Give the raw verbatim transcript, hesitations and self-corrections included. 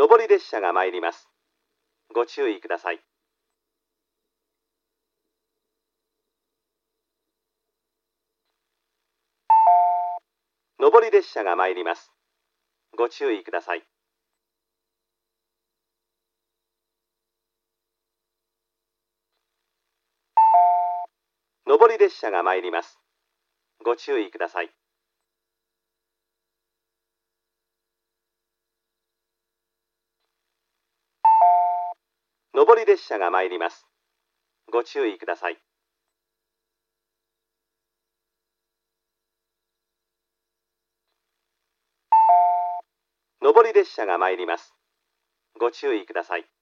上り列車が参ります。ご注意ください。上り列車が参ります。ご注意ください。上り列車が参ります。ご注意ください。上り列車が参ります。ご注意ください。上り列車が参ります。ご注意ください。